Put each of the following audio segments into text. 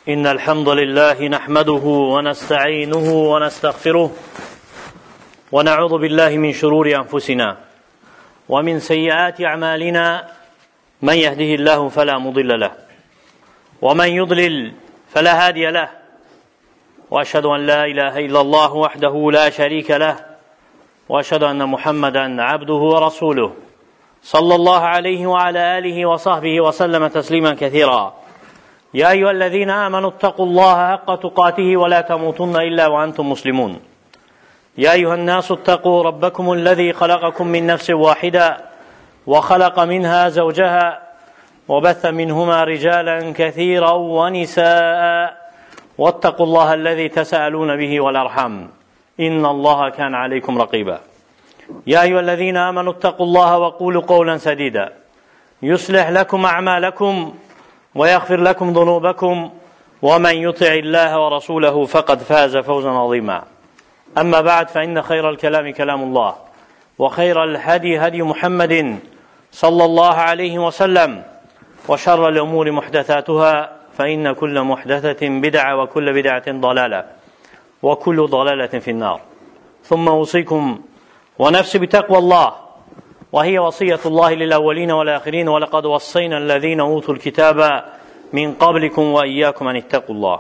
إن الحمد لله نحمده ونستعينه ونستغفره ونعوذ بالله من شرور أنفسنا ومن سيئات أعمالنا من يهده الله فلا مضل له ومن يضلل فلا هادي له وأشهد أن لا إله إلا الله وحده لا شريك له وأشهد أن محمدا عبده ورسوله صلى الله عليه وعلى آله وصحبه وسلم تسليما كثيرا يا أيها الذين آمنوا اتقوا الله حق تقاته ولا تموتن إلا وأنتم مسلمون يا أيها الناس اتقوا ربكم الذي خلقكم من نفس واحدة وخلق منها زوجها وبث منهما رجالا كثيرا ونساء واتقوا الله الذي تساءلون به والأرحام إن الله كان عليكم رقيبا يا أيها الذين آمنوا اتقوا الله وقولوا قولا سديدا يصلح لكم أعمالكم ويغفر لكم ذنوبكم ومن يطع الله ورسوله فقد فاز فوزا عظيما أما بعد فإن خير الكلام كلام الله وخير الهدي هدي محمد صلى الله عليه وسلم وشر الأمور محدثاتها فإن كل محدثة بدعة وكل بدعة ضلالة وكل ضلالة في النار ثم أوصيكم ونفسي بتقوى الله وهي وصية الله للأولين والآخرين ولقد وصينا الذين أوتوا الكتاب من قبلكم وإياكم أن اتقوا الله.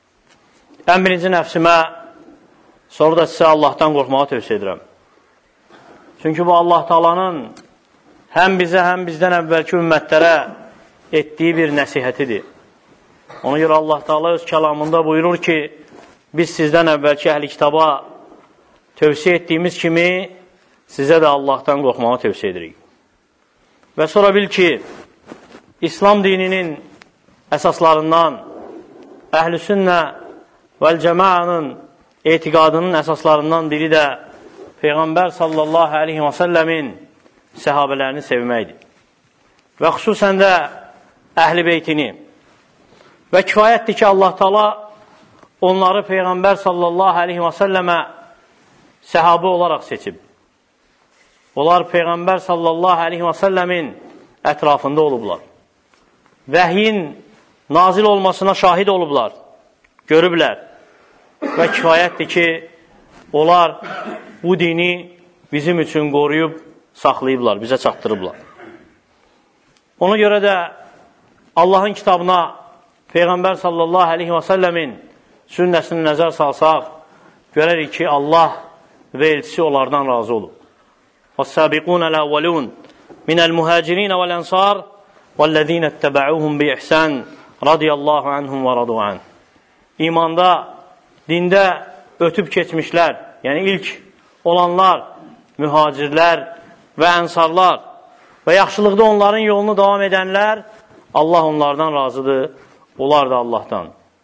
Ən birinci nəfsimə, sonra da sizə Allahdan qorxmağı tövsiyə edirəm. Çünki bu Allah Taala'nın həm bizə, həm bizdən əvvəlki ümmətlərə etdiyi bir nəsihətidir. Ona görə Allah Taala öz kəlamında buyurur ki, biz sizdən əvvəlki əhl-i kitaba tövsiyə etdiyimiz kimi sizə də Allahdan qorxmağı tövsiyə edirik. Və sonra bil ki, İslam dininin əsaslarından, əhl-i sünnə vəl-cəmaanın etiqadının əsaslarından biri də Peyğəmbər sallallahu aleyhi və səlləmin səhabələrini sevməkdir. Və xüsusən də əhl-i beytini. Və kifayətdir ki, Allah Taala onları Peyğəmbər sallallahu aleyhi və səlləmə səhabə olaraq seçib. Onlar Peyğəmbər sallallahu aleyhi və səlləmin ətrafında olublar. Vəhyin nazil olmasına şahid olublar, görüblər. Və kifayətdir ki, onlar bu dini bizim üçün qoruyub, saxlayıblar, bizə çatdırıblar. Ona görə də Allahın kitabına Peyğəmbər sallallahu aleyhi və səlləmin sünnəsini nəzər salsaq, görərik ki, Allah və elçisi onlardan razı olub. وَالسَّابِقُونَ الْأَوَّلُونَ مِنَ الْمُهَاجِرِينَ وَالْأَنْصَارِ وَالَّذِينَ اتَّبَعُوهُمْ بِإِحْسَانٍ رَضِيَ اللّٰهُ عَنْهُمْ وَرَضُوا عَنْهُ. İmanda, dində ötüb keçmişlər, yəni ilk olanlar, mühacirlər və ənsarlar və yaxşılıqda onların yolunu davam edənlər, Allah onlardan razıdır, onlar da Allahdan.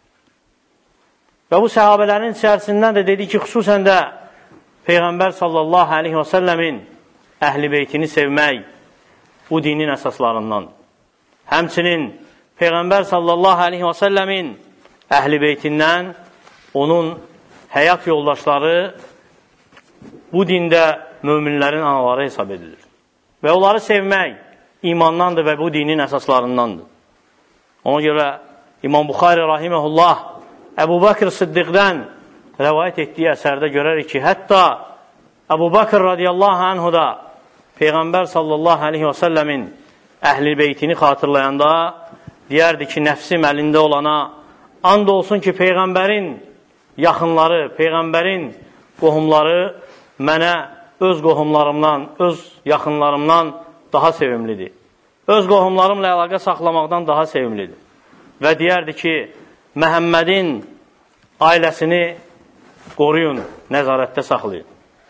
Və bu səhabələrin içərisindən də dedi ki, xüsusən də Peyğəmbər sallallahu aleyhi və səlləmin əhl-i beytini sevmək bu dinin əsaslarından. Həmçinin Peyğəmbər sallallahu aleyhi və səlləmin əhl-i beytindən onun həyat yoldaşları bu dində möminlərin anaları hesab edilir. Və onları sevmək imandandır və bu dinin əsaslarındandır. Ona görə İmam Buxari rahiməhullah Əbu Bakr Siddiqdən rəvayət etdiyi əsərdə görərik ki, hətta Əbu Bakr radiyallahu anhu da Peyğəmbər sallallahu aleyhi və səlləmin əhl-i beytini xatırlayanda deyərdi ki, nəfsim əlində olana and olsun ki, Peyğəmbərin yaxınları, Peyğəmbərin qohumları mənə öz qohumlarımdan, öz yaxınlarımdan daha sevimlidir. Öz qohumlarımla əlaqə saxlamaqdan daha sevimlidir. Və deyərdi ki, Məhəmmədin ailəsini qoruyun, nəzarətdə saxlayın.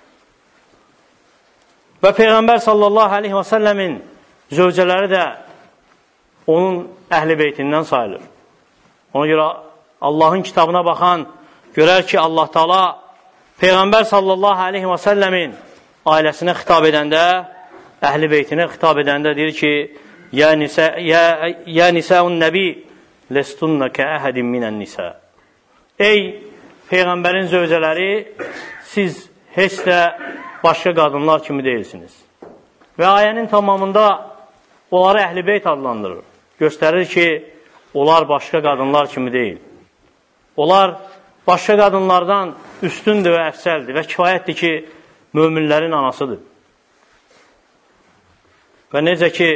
Və Peyğəmbər sallallahu aleyhi və səlləmin zövcələri də onun əhl-i beytindən sayılır. Ona görə Allahın kitabına baxan görər ki, Allah Taala Peyğəmbər sallallahu aleyhi və səlləmin ailəsinə xitab edəndə, əhl-i beytinə xitab edəndə deyir ki, Ya nisəun nəbi lestunnə kəəhədin minən nisə. Ey Peyğəmbərin zövcələri, siz heç də başqa qadınlar kimi deyilsiniz. Və ayənin tamamında onları əhl-i beyt adlandırır. Göstərir ki, onlar başqa qadınlar kimi deyil. Onlar başqa qadınlardan üstündür və əfsəldir və kifayətdir ki, möminlərin anasıdır. Və necə ki,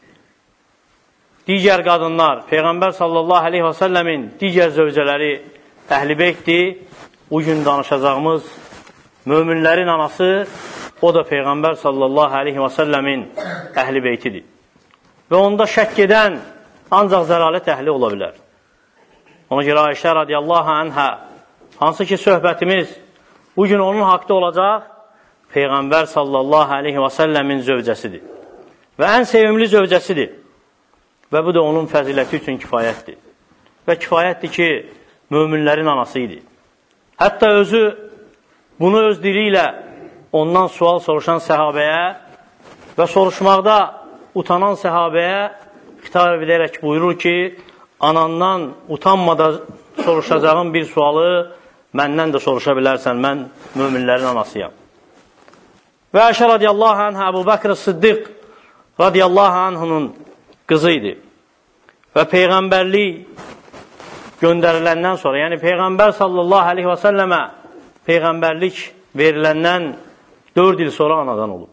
digər qadınlar, Peyğəmbər sallallahu aleyhi və səlləmin digər zövcələri Əhl-i Beytdir, bu gün danışacağımız möminlərin anası, o da Peyğəmbər sallallahu aleyhi və səlləmin Əhl-i Beytidir. Və onda şəkk edən ancaq zəlalət əhli ola bilər. Ona görə Ayşə radiyallahu anhə, hansı ki söhbətimiz bugün onun haqda olacaq, Peyğəmbər sallallahu aleyhi və səlləmin zövcəsidir. Və ən sevimli zövcəsidir. Və bu da onun fəziləti üçün kifayətdir. Və kifayətdir ki, möminlərin anası idi. Hətta özü bunu öz dili ilə ondan sual soruşan səhabəyə və soruşmaqda utanan səhabəyə xitab edərək buyurur ki, anandan utanmadan soruşacağın bir sualı məndən də soruşa bilərsən, mən möminlərin anasıyam. Və Ayşə radiyallahu anhə Əbu Bəkr Sıddiq radiyallahu anhının qızı idi. Və Peyğəmbərlik göndəriləndən sonra, yəni Peyğəmbər sallallahu aleyhi və səlləmə Peyğəmbərlik veriləndən 4 il sonra anadan olub.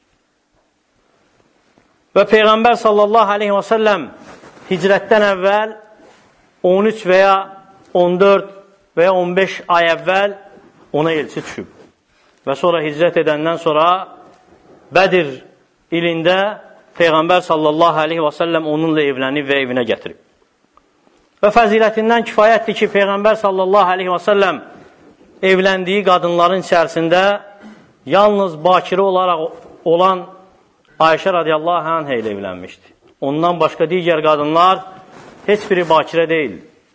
Və Peyğəmbər sallallahu aleyhi və səlləm hicrətdən əvvəl 13 və ya 14 və ya 15 ay əvvəl ona elçi düşüb. Və sonra hicrət edəndən sonra Bədir ilində Peyğəmbər sallallahu aleyhi və səlləm onunla evlənib və evinə gətirib. Və fəzilətindən kifayətdir ki, Peyğəmbər sallallahu aleyhi və səlləm evləndiyi qadınların içərisində yalnız bakirə olaraq olan Ayşə radiyallahu anhə ilə evlənmişdi. Ondan başqa digər qadınlar heç biri bakirə deyil.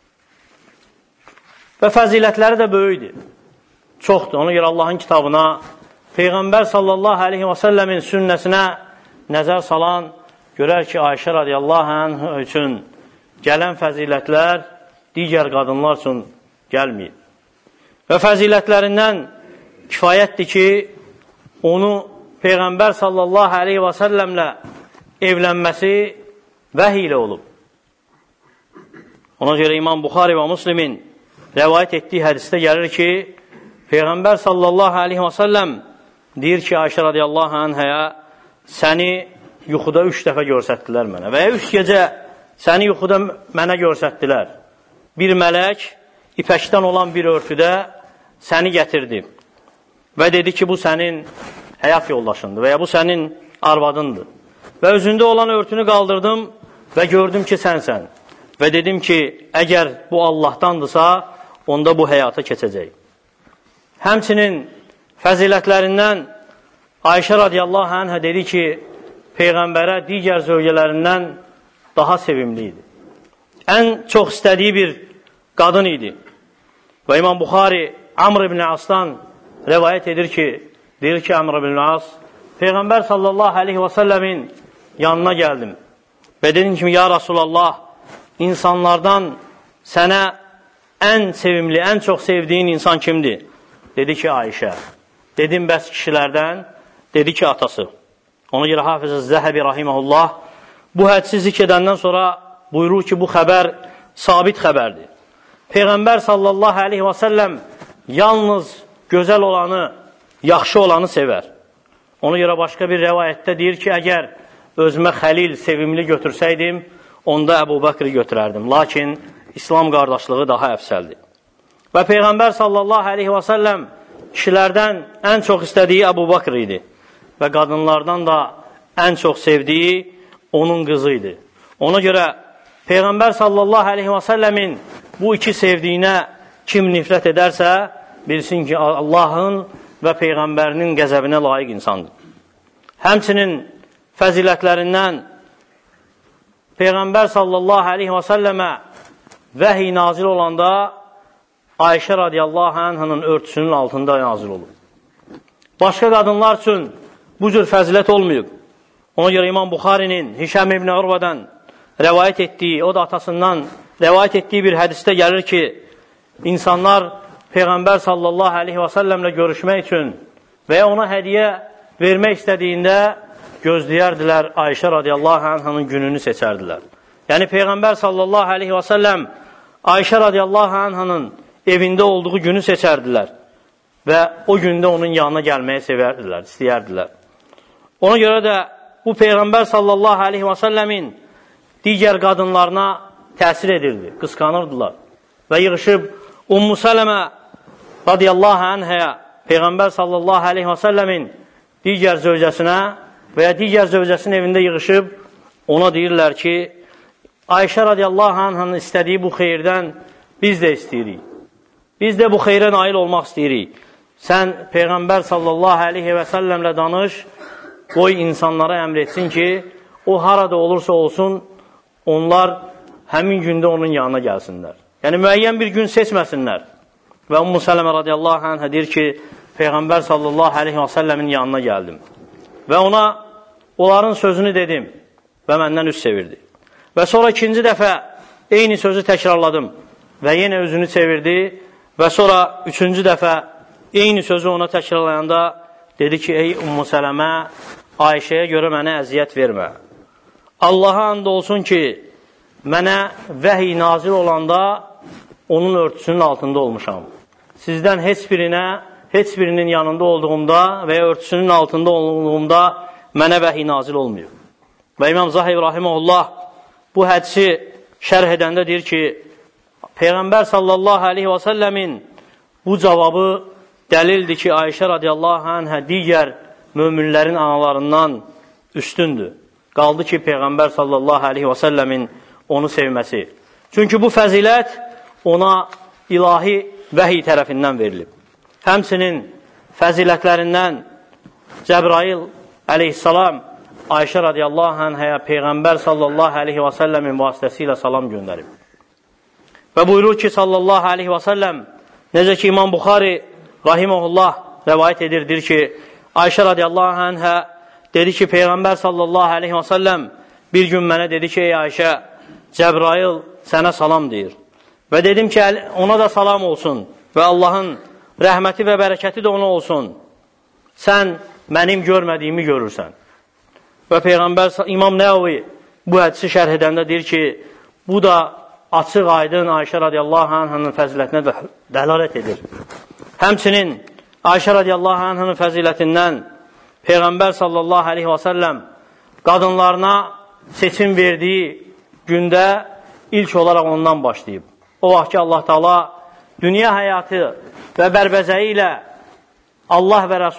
Və fəzilətləri də böyükdür. Çoxdur. Ona görə Allahın kitabına, Peyğəmbər sallallahu aleyhi və səlləmin sünnəsinə nəzər salan görər ki, Ayşə radiyallahu anhə üçün gələn fəzilətlər digər qadınlar üçün gəlməyib. Və fəzilətlərindən kifayətdir ki, onu Peyğəmbər sallallahu aleyhi və səlləmlə evlənməsi vəhiy ilə olub. Ona görə İmam Buxari və Müslimin rəvayət etdiyi hədisdə gəlir ki, Peyğəmbər sallallahu aleyhi və səlləm deyir ki, Ayşə radiyallahu anhəyə, səni yuxuda 3 dəfə görsətdilər mənə və ya 3 gecə səni yuxuda mənə görsətdilər. Bir mələk ipəkdən olan bir örtüdə səni gətirdi və dedi ki, bu sənin həyat yoldaşındır və ya bu sənin arvadındır. Və özündə olan örtünü qaldırdım və gördüm ki, sənsən. Və dedim ki, əgər bu Allah'tandırsa, onda bu həyata keçəcək. Həmçinin fəzilətlərindən Ayşə radiyallahu anhə dedi ki, Peyğəmbərə digər zövcələrindən daha sevimli idi. Ən çox istədiyi bir qadın idi. Və İmam Buxari Amr ibn As'dan rəvayət edir ki, deyir ki, Amr ibn As, Peyğəmbər sallallahu aleyhi və səlləmin yanına gəldim və dedim ki, ya Rasulallah, insanlardan sənə ən sevimli, ən çox sevdiyin insan kimdir? Dedi ki, Ayşə. Dedim, bəs kişilərdən? Dedi ki, atası. Ona görə Hafız Zəhəbi rahiməhullah bu hədisi zikr edəndən sonra buyurur ki, bu xəbər sabit xəbərdir. Peyğəmbər sallallahu aleyhi və səlləm yalnız gözəl olanı, yaxşı olanı sevər. Ona görə başqa bir rəvayətdə deyir ki, əgər özümə xəlil, sevimli götürsəydim, onda Əbu Bəkri götürərdim. Lakin İslam qardaşlığı daha əfsəldir. Və Peyğəmbər sallallahu aleyhi və səlləm kişilərdən ən çox istədiyi Əbu Bəkr idi. Və qadınlardan da ən çox sevdiyi onun qızı idi. Ona görə Peyğəmbər sallallahu aleyhi və səlləmin bu iki sevdiyinə kim nifrət edərsə, bilsin ki, Allahın və Peyğəmbərinin qəzəbinə layiq insandır. Həmçinin fəzilətlərindən Peyğəmbər sallallahu aleyhi və səlləmə vəhiy nazil olanda Ayşə radiyallahu anhının örtüsünün altında nazil olur. Başqa qadınlar üçün bu cür fəzilət olmayıb. Ona görə İmam Buxarinin Hişam ibn Urvadan rəvayət etdiyi, o da atasından rəvayət etdiyi bir hədisdə gəlir ki, insanlar Peyğəmbər sallallahu aleyhi və səlləmlə görüşmək üçün və ya ona hədiyə vermək istədiyində gözləyərdilər, Ayşə radiyallahu anhının gününü seçərdilər. Yəni Peyğəmbər sallallahu aleyhi və səlləm Ayşə radiyallahu anhının evində olduğu günü seçərdilər və o gündə onun yanına gəlməyi sevərdilər, istəyərdilər. Ona görə də bu Peyğəmbər sallallahu aleyhi və səlləmin digər qadınlarına təsir edirdi, qısqanırdılar və yığışıb Ummu Sələmə radiyallahu anhəyə Peyğəmbər sallallahu aleyhi və səlləmin digər zövcəsinə və ya digər zövcəsinin evində yığışıb ona deyirlər ki, Ayşə radiyallahu anhənin istədiyi bu xeyirdən biz də istəyirik. Biz də bu xeyrə nail olmaq istəyirik. Sən Peyğəmbər sallallahu aleyhi və səlləmlə danış, qoy insanlara əmr etsin ki, o harada olursa olsun, onlar həmin gündə onun yanına gəlsinlər. Yəni, müəyyən bir gün seçməsinlər. Və Ummu Sələmə radiyallahu anhə deyir ki, Peyğəmbər sallallahu aleyhi və səlləmin yanına gəldim. Və ona onların sözünü dedim və məndən üst çevirdi. Və sonra ikinci dəfə eyni sözü təkrarladım və yenə özünü çevirdi və sonra üçüncü dəfə eyni sözü ona təkrarlayanda dedi ki, ey Ummu Sələmə, Ayşəyə görə mənə əziyyət vermə. Allaha and olsun ki, mənə vəhiy nazil olanda onun örtüsünün altında olmuşam. Sizdən heç birinin yanında olduğumda və ya örtüsünün altında olduğumda mənə vəhiy nazil olmuyor. Və İmam Zahir rahimehullah bu hədisi şərh edəndə deyir ki, Peyğəmbər sallallahu aleyhi və səlləmin bu cavabı dəlildir ki, Ayşə radiyallahu anhə digər möminlərin analarından üstündür. Qaldı ki, Peyğəmbər sallallahu aleyhi və səlləmin onu sevməsi. Çünki bu fəzilət ona ilahi vəhiy tərəfindən verilib. Həmsinin fəzilətlərindən Cəbrail əleyhissalam Ayşə radiyallahu anhəyə Peyğəmbər sallallahu aleyhi və səlləmin vasitəsilə salam göndərib. Və buyurur ki, sallallahu aleyhi və səlləm, necə ki, İmam Buxari rahiməhullah rəvayət edirdir ki, Ayşə radiyallahu anhə dedi ki, Peyğəmbər sallallahu aleyhi və səlləm bir gün mənə dedi ki, ey Ayşə, Cəbrail sənə salam deyir. Və dedim ki, ona da salam olsun və Allahın rəhməti və bərəkəti də ona olsun. Sən mənim görmədiyimi görürsən. Və Peyğəmbər İmam Nəvavi bu hədisi şərh edəndə deyir ki, bu da açıq aydın Ayşə radiyallahu anhənin fəzilətinə dəlalət edir. Həmçinin Ayşə radiyallahu anhənin fəzilətindən Peyğəmbər sallallahu aleyhi və səlləm qadınlarına seçim verdiyi gündə ilk olaraq ondan başlayıb. O vaxt ki, Allah Taala dünya həyatı və bərbəzəyi ilə Allah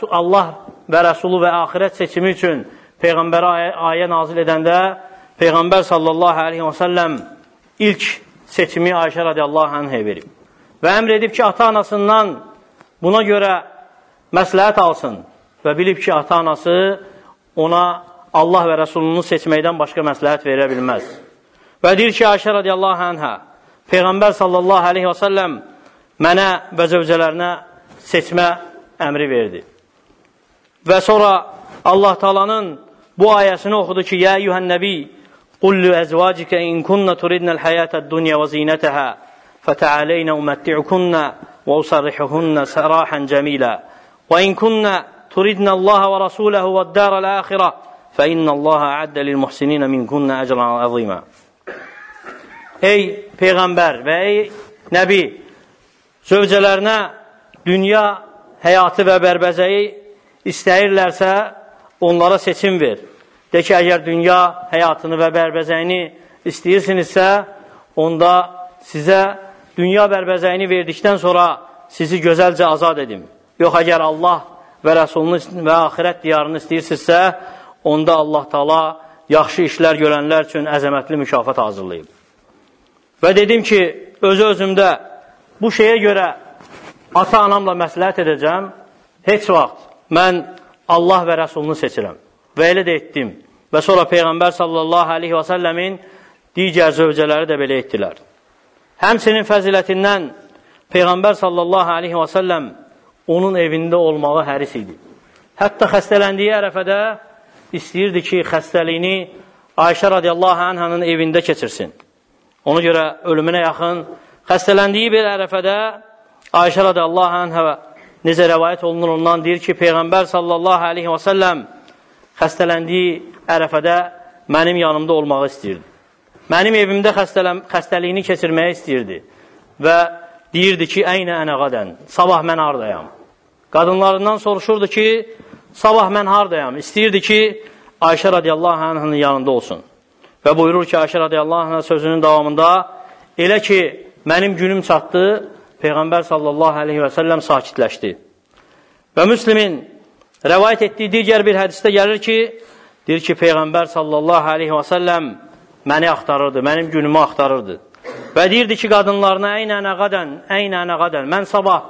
və Rəsulu və axirət seçimi üçün Peyğəmbərə ayə nazil edəndə Peyğəmbər sallallahu aleyhi və səlləm ilk seçimi Ayşə radiyallahu anhə verib. Və əmr edib ki, ata-anasından buna görə məsləhət alsın və bilib ki, ata-anası ona Allah və Rəsulunu seçməkdən başqa məsləhət verə bilməz. Və deyir ki, Ayşə radiyallahu anhə, Peyğəmbər sallallahu aleyhi və səlləm mənə və zövcələrinə seçmə əmri verdi. Və sonra Allah Taala'nın bu ayəsini oxudu ki, Yə eyyuhən nəbi, qullu əzvacikə in kunnə turidnəl həyətəd dunya və zinətəhə fətəaleynə umətti'ukunnə və usarrihuhunnə sərahən cəmilə və in kunnə turidnə Allaha və Rasuləhu və dərəl əxirə fə innə Allaha əddə lilmuhsininə minkunnə əcran əzimə. Ey Peyğəmbər və ey Nəbi, zövcələrinə dünya həyatı və bərbəzəyi istəyirlərsə, onlara seçim ver. De ki, əgər dünya həyatını və bərbəzəyini istəyirsinizsə, onda sizə dünya bərbəzəyini verdikdən sonra sizi gözəlcə azad edim. Yox, əgər Allah və Rəsulunu və axirət diyarını istəyirsinizsə, onda Allah Taala yaxşı işlər görənlər üçün əzəmətli mükafat hazırlayıb. Və dedim ki, özümdə bu şeyə görə ata-anamla məsləhət edəcəm, heç vaxt mən Allah və Rəsulunu seçirəm. Və elə də etdim. Və sonra Peyğəmbər sallallahu aleyhi və səlləmin digər zövcələri də belə etdilər. Həmçinin fəzilətindən Peyğəmbər sallallahu aleyhi və səlləm onun evində olmağı həris idi. Hətta xəstələndiyi ərəfədə istəyirdi ki, xəstəliyini Ayşə radiyallahu anhənin evində keçirsin. Ona görə ölümünə yaxın xəstələndiyi bir ərəfədə Ayşə radiyallahu anhə necə rəvayət olunur ondan deyir ki, Peyğəmbər sallallahu aleyhi və səlləm xəstələndiyi ərəfədə mənim yanımda olmağı istəyirdi. Mənim evimdə xəstəliyini keçirməyə istəyirdi və deyirdi ki, əynə ənə qadən, sabah mən haradayam. Qadınlarından soruşurdu ki, sabah mən haradayam. İstəyirdi ki, Ayşə radiyallahu anh'ın yanında olsun. Və buyurur ki, Ayşə radiyallahu anh'ın sözünün davamında, elə ki, mənim günüm çatdı, Peyğəmbər sallallahu aleyhi və səlləm sakitləşdi. Və Müslimin rəvayət etdiyi digər bir hədisdə gəlir ki, deyir ki, Peyğəmbər sallallahu aleyhi və səlləm məni axtarırdı, mənim günümü axtarırdı. Və deyirdi ki, qadınlarına, əynə ənə qadən, mən sabah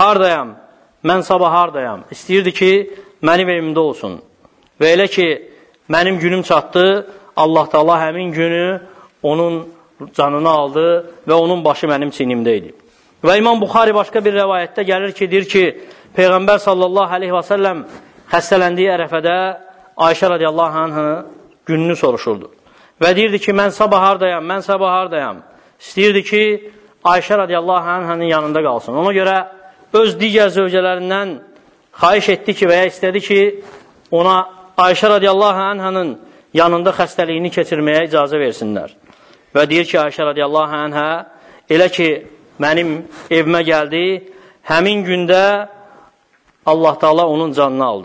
hardayam. İstəyirdi ki, mənim evimdə olsun. Və elə ki, mənim günüm çatdı, Allah Taala həmin günü onun canını aldı və onun başı mənim çiynimdə idi. Və İmam Buxari başqa bir rəvayətdə gəlir ki, deyir ki, Peyğəmbər sallallahu aleyhi və səlləm xəstələndiyi ərəfədə Ayşə radiyallahu anh'ın gününü soruşurdu. Və deyirdi ki, mən sabah hardayam. İstəyirdi ki, Ayşə radiyallahu anh'ın yanında qalsın. Ona görə öz digər zövcələrindən xahiş etdi ki, və ya istədi ki, ona Ayşə radiyallahu anh'ın yanında xəstəliyini keçirməyə icazə versinlər. Və deyir ki, Ayşə radiyallahu anh'a, elə ki, mənim evimə gəldi, həmin gündə Allah Taala onun canını aldı.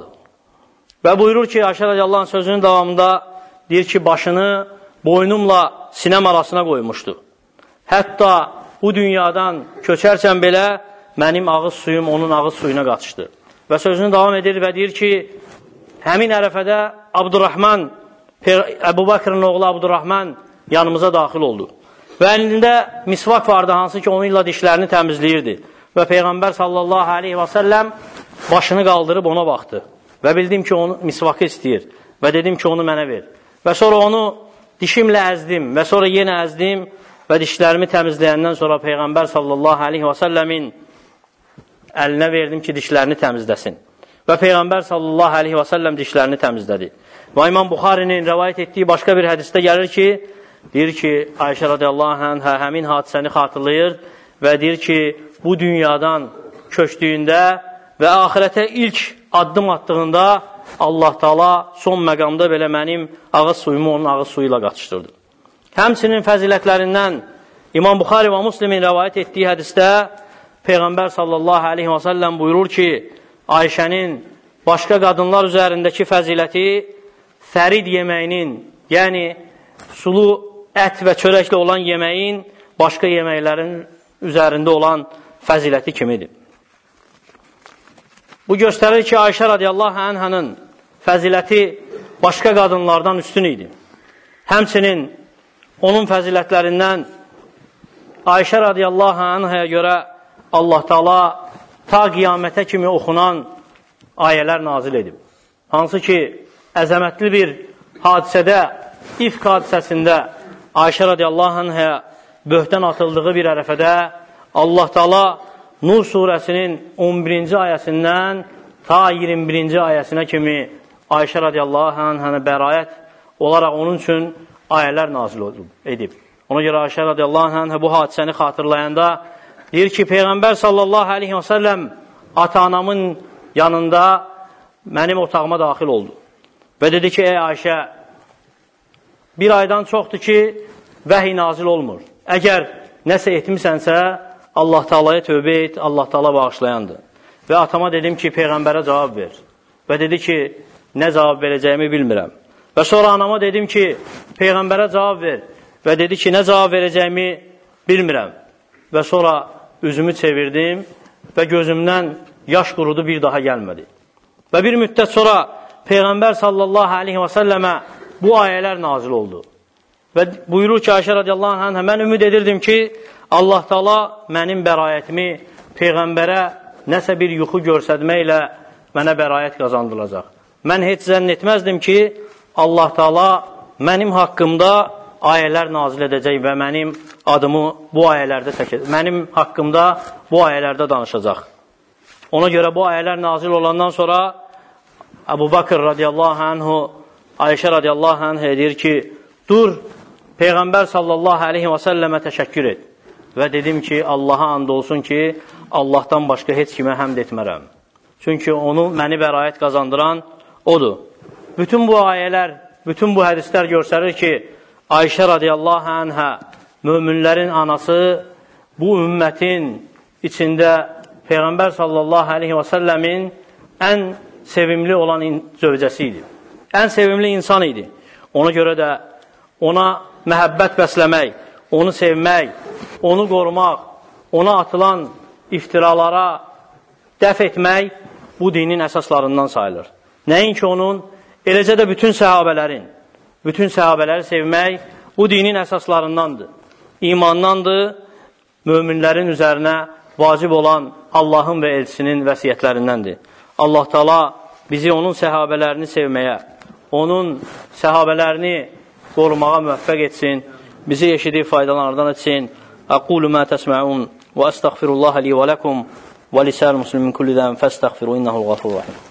Və buyurur ki, Ayşə radiyallahu anh sözünün davamında deyir ki, başını boynumla sinəm arasına qoymuşdu. Hətta bu dünyadan köçərkən belə mənim ağız suyum onun ağız suyuna qaçışdı. Və sözünü davam edir və deyir ki, həmin ərəfədə Abdurrahman, Əbu Bəkrın oğlu Abdurrahman yanımıza daxil oldu. Və əlində misvak vardı, hansı ki, onunla dişlərini təmizləyirdi. Və Peyğəmbər sallallahu aleyhi və səlləm başını qaldırıb ona baxdı. Və bildim ki, onu misvakı istəyir. Və dedim ki, onu mənə ver. Və sonra onu dişimlə əzdim və sonra yenə əzdim və dişlərimi təmizləyəndən sonra Peyğəmbər sallallahu aleyhi və səlləmin əlinə verdim ki, dişlərini təmizləsin. Və Peyğəmbər sallallahu aleyhi və səlləm dişlərini təmizlədi. Və İmam Buxarinin rəvayət etdiyi başqa bir hədisdə gəlir ki, deyir ki, Ayşə radiyallahu anhə həmin hadisəni xatırlayır və deyir ki, bu dünyadan köçdüyündə və axirətə ilk addım attığında Allah Taala son məqamda belə mənim ağız suyumu onun ağız suyu ilə qaçışdırdı. Həmçinin fəzilətlərindən İmam Buxari və Müslimin rəvayət etdiyi hədisdə Peyğəmbər sallallahu aleyhi və səlləm buyurur ki, Ayşənin başqa qadınlar üzərindəki fəziləti sərid yeməyinin, yəni sulu ət və çörəklə olan yeməyin başqa yeməklərin üzərində olan fəziləti kimidir. Bu göstərir ki, Ayşə radiyallahu anh'ın fəziləti başqa qadınlardan üstün idi. Həmçinin onun fəzilətlərindən Ayşə radiyallahu anh'a görə Allah Taala ta qiyamətə kimi oxunan ayələr nazil edib. Hansı ki, əzəmətli bir hadisədə, ifk hadisəsində Ayşə radiyallahu anh'a böhtən atıldığı bir ərəfədə Allah Taala Nur surəsinin 11-ci ayəsindən ta 21-ci ayəsinə kimi Ayşə radiyallahu anh'a bəraət olaraq onun üçün ayələr nazil edib. Ona görə Ayşə radiyallahu anh'a bu hadisəni xatırlayanda deyir ki, Peyğəmbər sallallahu aleyhi və səlləm ata-anamın yanında mənim otağıma daxil oldu. Və dedi ki, ey Ayşə, bir aydan çoxdur ki, vəhiy nazil olmur. Əgər nəsə etmisənsə, Allah Taala'ya tövbə et, Allah Taala bağışlayandır. Və atama dedim ki, Peyğəmbərə cavab ver. Və dedi ki, nə cavab verəcəyimi bilmirəm. Və sonra anama dedim ki, Peyğəmbərə cavab ver. Və dedi ki, nə cavab verəcəyimi bilmirəm. Və sonra üzümü çevirdim və gözümdən yaş qurudu, bir daha gəlmədi. Və bir müddət sonra Peyğəmbər sallallahu aleyhi və səlləmə bu ayələr nazil oldu. Və buyurur ki, Ayşə radiyallahu anhə, mən ümid edirdim ki, Allah Taala mənim bəraətimi Peyğəmbərə nəsə bir yuxu görsətməklə mənə bəraət qazandırılacaq. Mən heç zənn etməzdim ki, Allah Taala mənim haqqımda ayələr nazil edəcək və mənim adımı bu ayələrdə çəkəcək. Mənim haqqımda bu ayələrdə danışacaq. Ona görə bu ayələr nazil olandan sonra Əbu Bakır radiyallahu anhu Ayşə radiyallahu anhə deyir ki, dur, Peyğəmbər sallallahu aleyhi və səlləmə təşəkkür et. Və dedim ki, Allaha and olsun ki, Allahdan başqa heç kimə həmd etmərəm. Çünki onu məni bəraət qazandıran odur. Bütün bu ayələr, bütün bu hədislər göstərir ki, Ayşə radiyallahu anhə möminlərin anası, bu ümmətin içində Peyğəmbər sallallahu aleyhi və səlləmin ən sevimli olan zövcəsi idi. Ən sevimli insan idi. Ona görə də ona məhəbbət bəsləmək, onu sevmək, onu qorumaq, ona atılan iftiralara dəf etmək bu dinin əsaslarından sayılır. Nəinki onun, eləcə də bütün səhabələri sevmək bu dinin əsaslarındandır. İmandandır, möminlərin üzərinə vacib olan Allahın və elçinin vəsiyyətlərindəndir. Allah Teala bizi onun səhabələrini sevməyə, onun səhabələrini qorumağa müvəffəq etsin, bizi eşidib faydalardan etsin. Aqulu ma təsməun və əstəğfirullaha li və ləkum və lisəl muslimin kulli zəm fəstəğfiru innəhul qafurur rəhim.